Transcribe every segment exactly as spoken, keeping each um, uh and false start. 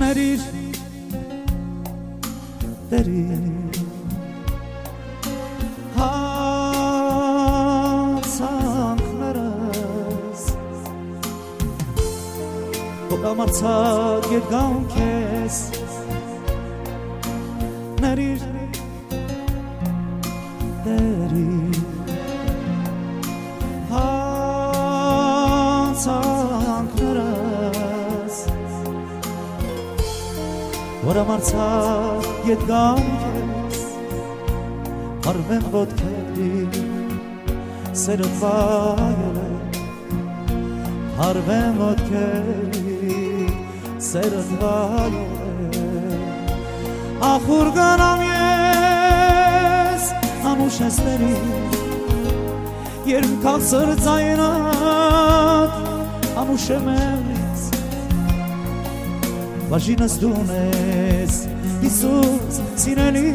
Nerir derir հանցանքներս Ոգամարցակ երգամ կեզ Nerir derir հանցանքներս Ոգամարցակ երգամ կեզ Արվեմ ոտքերի Սերդ վայել է Հարվեմ ոտքերի Սերդ վայել է Ախուր գնամ ես Ամուշ ես տերի Երբ կաղցր ծայնատ Ամուշ եմ ես Բաժինս դուն ես Իսուս սիրելի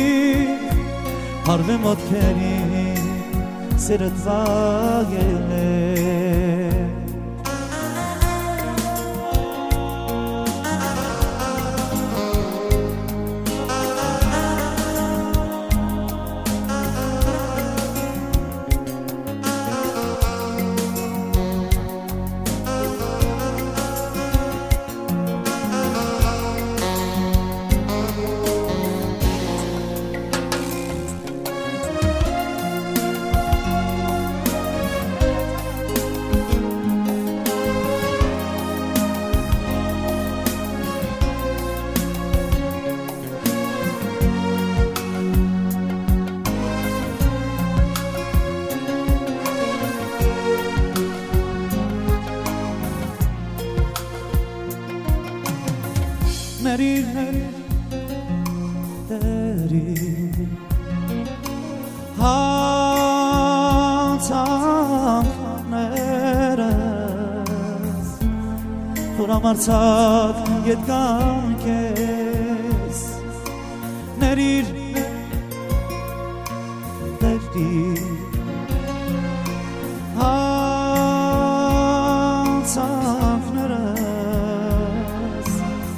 Հարվեմ ոտքերի Սերդ վայել է Nerir, nerir, derir հանցանքներս Ուրամարցակ երգամ կեզ Nerir, derir հանցանքներս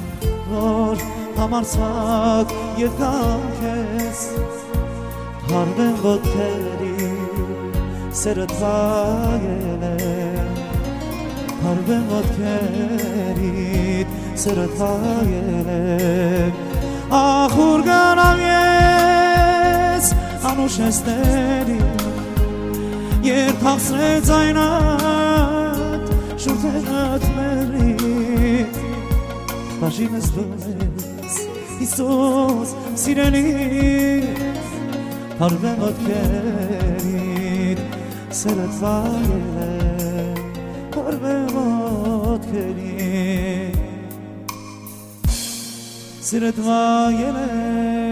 Համարցակ երգամ կեզ Հարվեմ ոտքերի Սերդ վայել է Հարվեմ ոտքերիդ Սերդ վայել է Ախուր գնամ ես Անուշ ես տերի Երբ հաղցրե ձայնատ Շուրթերդ մերիդ Բաժինս դուն ես Իսուս սիրելի Հարվեմ ոտքերիդ Սերդ վայել է Հարվեմ ոտքերիդ Սերդ վայել է